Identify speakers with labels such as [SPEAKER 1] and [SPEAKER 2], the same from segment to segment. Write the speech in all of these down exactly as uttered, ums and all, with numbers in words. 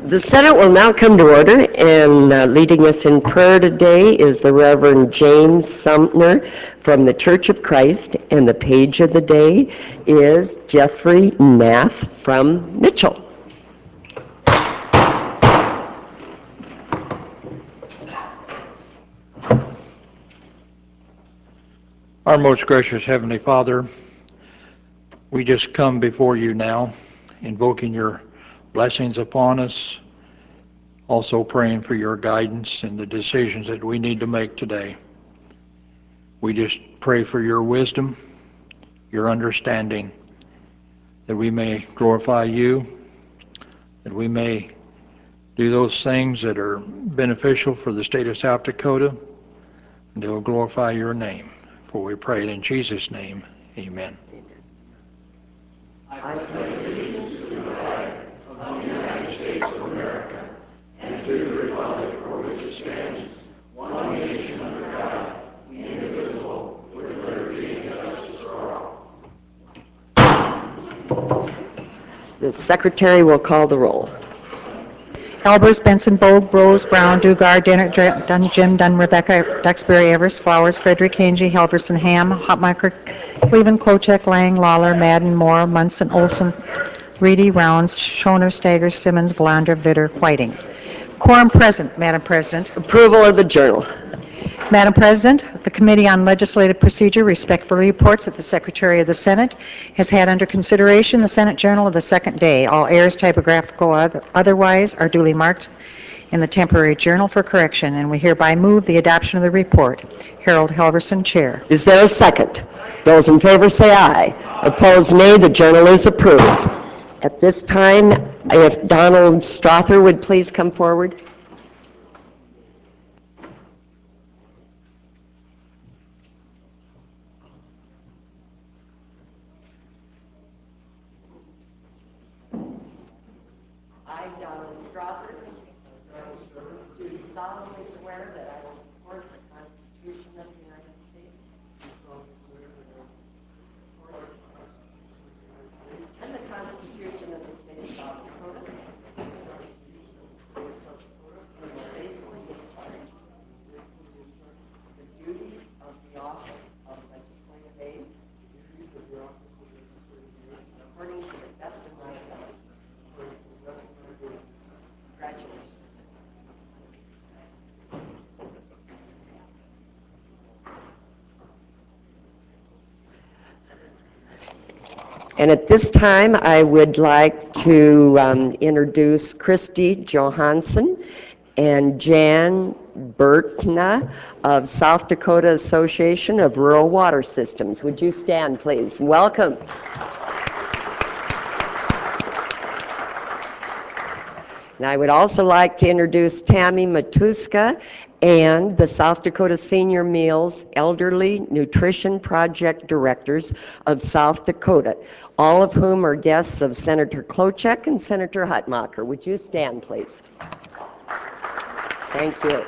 [SPEAKER 1] The Senate will now come to order, and uh, leading us in prayer today is the Reverend James Sumner from the Church of Christ, and the page of the day is Jeffrey Nath from Mitchell.
[SPEAKER 2] Our most gracious Heavenly Father, we just come before you now, invoking your blessings upon us, also praying for your guidance in the decisions that we need to make today. We just pray for your wisdom, your understanding, that we may glorify you, that we may do those things that are beneficial for the state of South Dakota, and they will glorify your name. For we pray it in Jesus' name. Amen.
[SPEAKER 3] I pledge allegiance to the flag of the United States of America and to the republic for which it stands, one nation under God, indivisible, with liberty and justice for all.
[SPEAKER 1] The Secretary will call the roll.
[SPEAKER 4] Albers, Benson, Bogue, Rose, Brown, Dugard, Dennett, Dunn, Jim, Dunn, Rebecca, Duxbury, Evers, Flowers, Frederick, Hangy, Halverson, Ham, Hotmacher, Cleveland, Klochek, Lang, Lawler, Madden, Moore, Munson, Olson, Reedy, Rounds, Schoner, Staggers, Simmons, Valandra, Vitter, Whiting. Quorum present, Madam President.
[SPEAKER 1] Approval of the journal.
[SPEAKER 4] Madam President, the Committee on Legislative Procedure respectfully reports that the Secretary of the Senate has had under consideration the Senate Journal of the second day. All errors, typographical or otherwise, are duly marked in the temporary journal for correction, and we hereby move the adoption of the report. Harold Halverson, Chair.
[SPEAKER 1] Is there a second? Those in favor say aye. Opposed, nay. The journal is approved. At this time, if Donald Strother would please come forward. I, Donald Strother, do solemnly swear that I will support the Constitution of the United States and the Constitution of the State of South Dakota, and will faithfully discharge the duties of the office of legislative aid according to the best of my ability. Congratulations. And at this time, I would like to um, introduce Christy Johansson and Jan Bertna of South Dakota Association of Rural Water Systems. Would you stand, please? Welcome. And I would also like to introduce Tammy Matuska and the South Dakota Senior Meals Elderly Nutrition Project Directors of South Dakota, all of whom are guests of Senator Klochek and Senator Hutmacher. Would you stand, please? Thank you.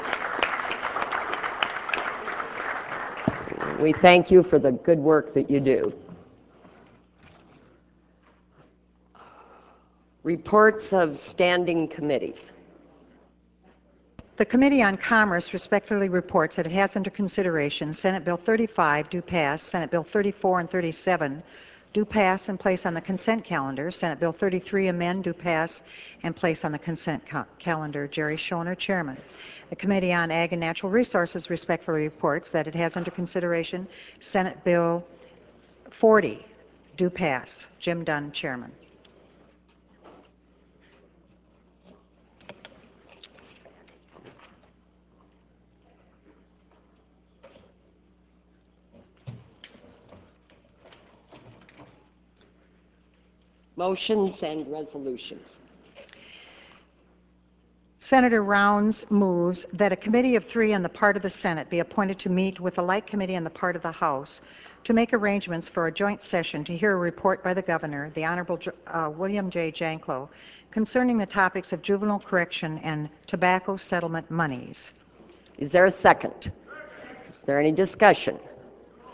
[SPEAKER 1] We thank you for the good work that you do. Reports of standing committees.
[SPEAKER 4] The Committee on Commerce respectfully reports that it has under consideration Senate Bill thirty-five, do pass, Senate Bill thirty-four and thirty-seven, do pass and place on the consent calendar, Senate Bill thirty-three, amend, do pass, and place on the consent ca- calendar. Jerry Schoner, Chairman. The Committee on Ag and Natural Resources respectfully reports that it has under consideration Senate Bill forty, do pass. Jim Dunn, Chairman.
[SPEAKER 1] Motions and resolutions.
[SPEAKER 4] Senator Rounds moves that a committee of three on the part of the Senate be appointed to meet with a like committee on the part of the House to make arrangements for a joint session to hear a report by the Governor, the Honorable uh, William J. Janklow, concerning the topics of juvenile correction and tobacco settlement monies.
[SPEAKER 1] Is there a second? Is there any discussion?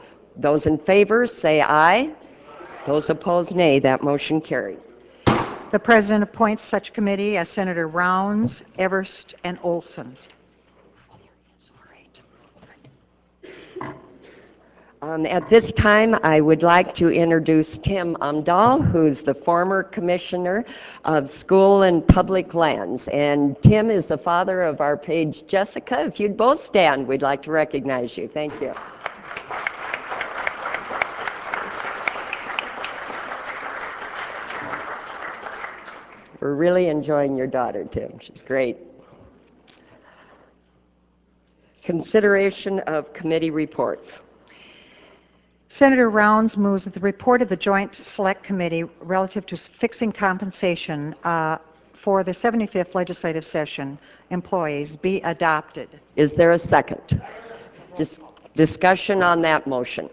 [SPEAKER 1] Those in favor say aye. Those opposed, nay. That motion carries.
[SPEAKER 4] The President appoints such committee as Senator Rounds, Everst, and Olson.
[SPEAKER 1] Um, At this time, I would like to introduce Tim Umdahl, who's the former Commissioner of School and Public Lands. And Tim is the father of our page Jessica. If you'd both stand, we'd like to recognize you. Thank you. We're really enjoying your daughter, Tim. She's great. Consideration of committee reports.
[SPEAKER 4] Senator Rounds moves that the report of the Joint Select Committee relative to fixing compensation uh, for the seventy-fifth legislative session employees be adopted.
[SPEAKER 1] Is there a second? Dis- discussion on that motion.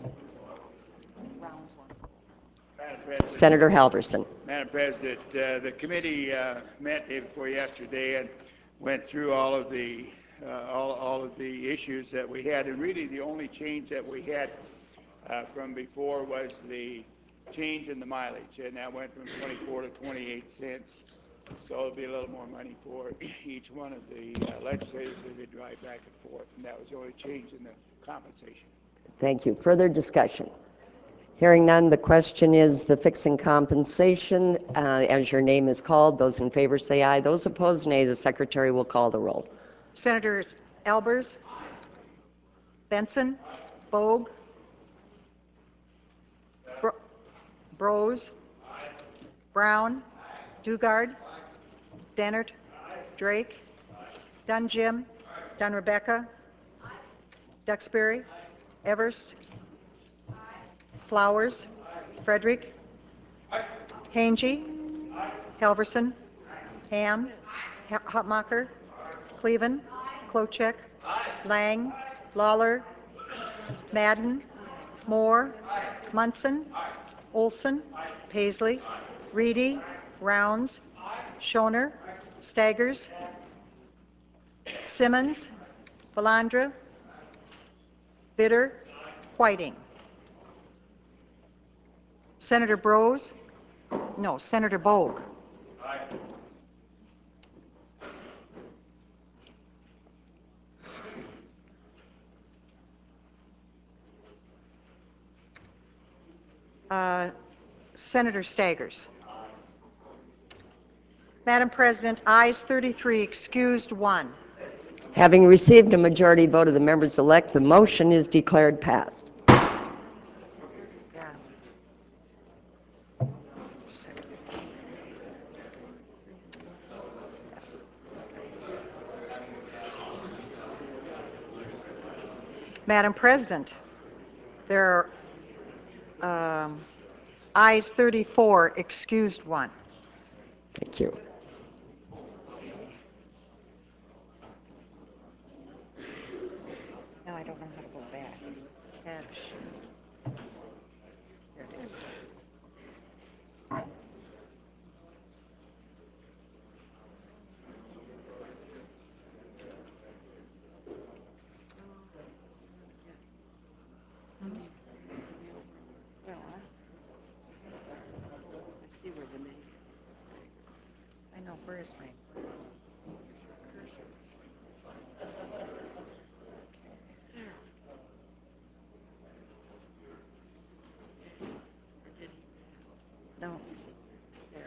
[SPEAKER 3] Madam President,
[SPEAKER 1] Senator Halverson.
[SPEAKER 3] Madam President, uh, the committee uh, met day before yesterday and went through all of the uh, all, all of the issues that we had, and really the only change that we had uh, from before was the change in the mileage, and that went from twenty-four to twenty-eight cents. So it'll be a little more money for each one of the uh, legislators as they drive back and forth, and that was the only change in the compensation.
[SPEAKER 1] Thank you. Further discussion? Hearing none, the question is the fixing compensation. Uh, as your name is called, those in favor say aye. Those opposed, nay. The Secretary will call the roll.
[SPEAKER 4] Senators Albers, Benson, Bogue, Bro- Brose, Brown, Dugard, Dennert, Drake, Dunn Jim, Dunn Rebecca, Duxbury, Everst, Flowers, Frederick, Hangy, Halverson, Ham, Ha- Hutmacher, Cleven, Klochek, Lang, Lawler, Madden, Moore, Munson, Olson, Paisley, Reedy, Rounds, Schoner, Staggers, Simmons, Valandra, Bitter, Whiting. Senator Brose? No, Senator Bogue. Uh, Senator Staggers. Madam President, ayes thirty-three, excused one.
[SPEAKER 1] Having received a majority vote of the members elect, the motion is declared passed.
[SPEAKER 4] Yeah. Madam President, there are um, ayes thirty-four, excused one.
[SPEAKER 1] Thank you.
[SPEAKER 4] Now I don't know how to go back. Cash. There it is. I know, where is my... No, there.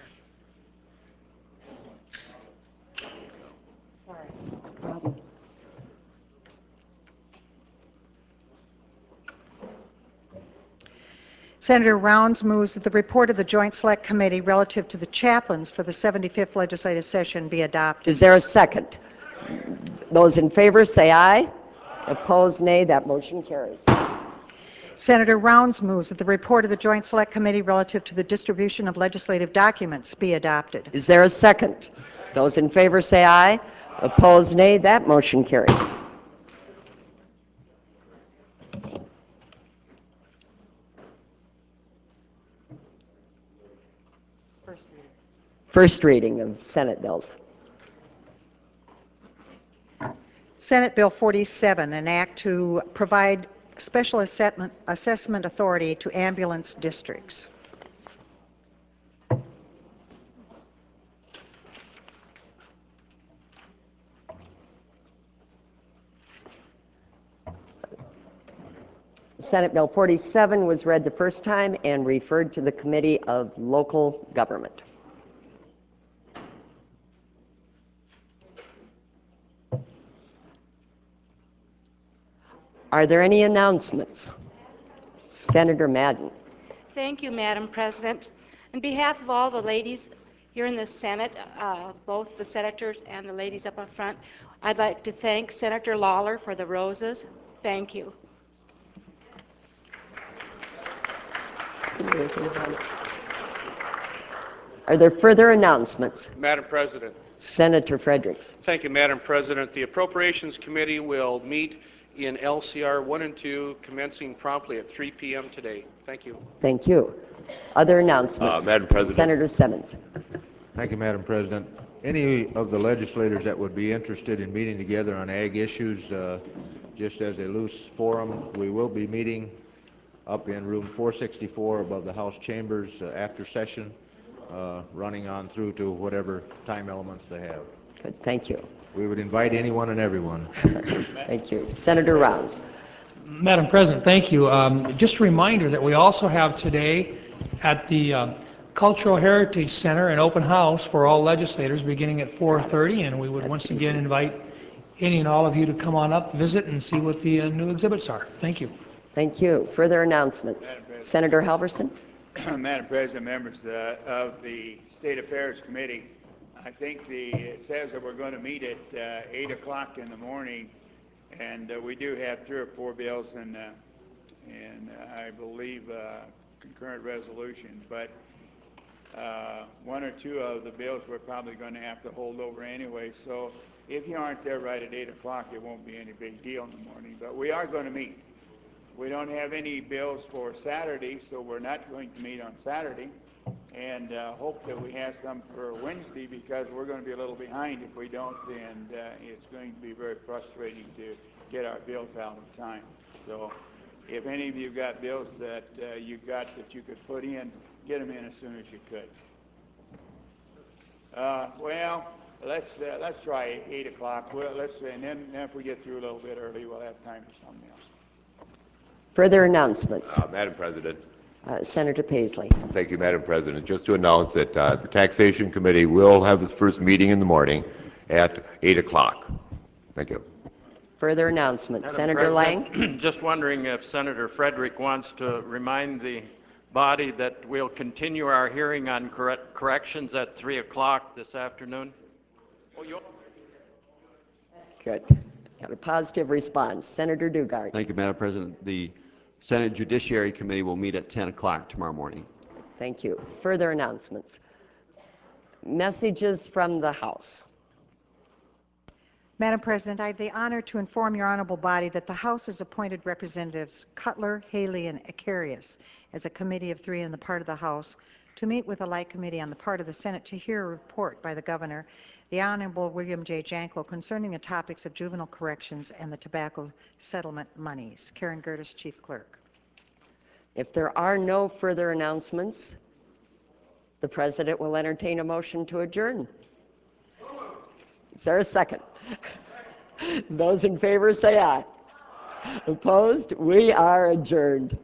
[SPEAKER 4] Sorry.
[SPEAKER 1] No problem.
[SPEAKER 4] Senator Rounds moves that the report of the Joint Select Committee relative to the chaplains for the seventy-fifth legislative session be adopted.
[SPEAKER 1] Is there a second? Those in favor say aye. Opposed, nay. That motion carries.
[SPEAKER 4] Senator Rounds moves that the report of the Joint Select Committee relative to the distribution of legislative documents be adopted.
[SPEAKER 1] Is there a second? Those in favor say aye. Opposed, nay. That motion carries.
[SPEAKER 4] First reading.
[SPEAKER 1] First reading of Senate bills.
[SPEAKER 4] Senate Bill forty-seven, an act to provide special assessment, assessment authority to ambulance districts.
[SPEAKER 1] Senate Bill forty-seven was read the first time and referred to the Committee of Local Government. Are there any announcements? Senator Madden.
[SPEAKER 5] Thank you, Madam President. On behalf of all the ladies here in the Senate, uh, both the senators and the ladies up up front, I'd like to thank Senator Lawler for the roses. Thank you.
[SPEAKER 1] Are there further announcements?
[SPEAKER 6] Madam President.
[SPEAKER 1] Senator Fredericks.
[SPEAKER 6] Thank you, Madam President. The Appropriations Committee will meet in L C R one and two commencing promptly at three p m today. Thank you.
[SPEAKER 1] Thank you. Other announcements?
[SPEAKER 7] Uh, Madam President.
[SPEAKER 1] Senator Simmons.
[SPEAKER 7] Thank you, Madam President. Any of the legislators that would be interested in meeting together on ag issues, uh, just as a loose forum, we will be meeting up in room four sixty-four above the House chambers uh, after session, uh, running on through to whatever time elements they have.
[SPEAKER 1] Good. Thank you.
[SPEAKER 7] We would invite anyone and everyone.
[SPEAKER 1] Thank you. Senator Rounds.
[SPEAKER 8] Madam President, thank you. Um, just a reminder that we also have today at the uh, Cultural Heritage Center an open house for all legislators beginning at four thirty, and we would
[SPEAKER 1] That's
[SPEAKER 8] once
[SPEAKER 1] easy.
[SPEAKER 8] again invite any and all of you to come on up, visit, and see what the uh, new exhibits are. Thank you.
[SPEAKER 1] Thank you. Further announcements? Senator Halverson.
[SPEAKER 3] Madam President, members uh, of the State Affairs Committee, I think the, it says that we're going to meet at uh, eight o'clock in the morning, and uh, we do have three or four bills and, uh, and uh, I believe uh, concurrent resolutions, but uh, one or two of the bills we're probably going to have to hold over anyway, so if you aren't there right at eight o'clock, it won't be any big deal in the morning, but we are going to meet. We don't have any bills for Saturday, so we're not going to meet on Saturday, and uh, hope that we have some for Wednesday, because we're going to be a little behind if we don't, and uh, it's going to be very frustrating to get our bills out in time. So if any of you got bills that uh, you got that you could put in, get them in as soon as you could. Uh, well, let's uh, let's try eight o'clock. Well, let's and then, then if we get through a little bit early, we'll have time for something else.
[SPEAKER 1] Further announcements?
[SPEAKER 7] Uh, Madam President.
[SPEAKER 1] Uh, Senator Paisley.
[SPEAKER 7] Thank you, Madam President. Just to announce that uh, the Taxation Committee will have its first meeting in the morning at eight o'clock. Thank you.
[SPEAKER 1] Further announcements?
[SPEAKER 9] Madam
[SPEAKER 1] Senator
[SPEAKER 9] President,
[SPEAKER 1] Lang.
[SPEAKER 9] just wondering if Senator Frederick wants to remind the body that we'll continue our hearing on correct corrections at three o'clock this afternoon. Oh, you
[SPEAKER 1] Good. Got a positive response. Senator Dugard.
[SPEAKER 10] Thank you, Madam President. The Senate Judiciary Committee will meet at ten o'clock tomorrow morning.
[SPEAKER 1] Thank you. Further announcements? Messages from the House.
[SPEAKER 4] Madam President, I have the honor to inform your honorable body that the House has appointed Representatives Cutler, Haley, and Acarius as a committee of three on the part of the House to meet with a like committee on the part of the Senate to hear a report by the Governor, the Honorable William J. Janko, concerning the topics of juvenile corrections and the tobacco settlement monies. Karen Gertis, Chief Clerk.
[SPEAKER 1] If there are no further announcements, the President will entertain a motion to adjourn. Is there a second? Those in favor say aye. Opposed? We are adjourned.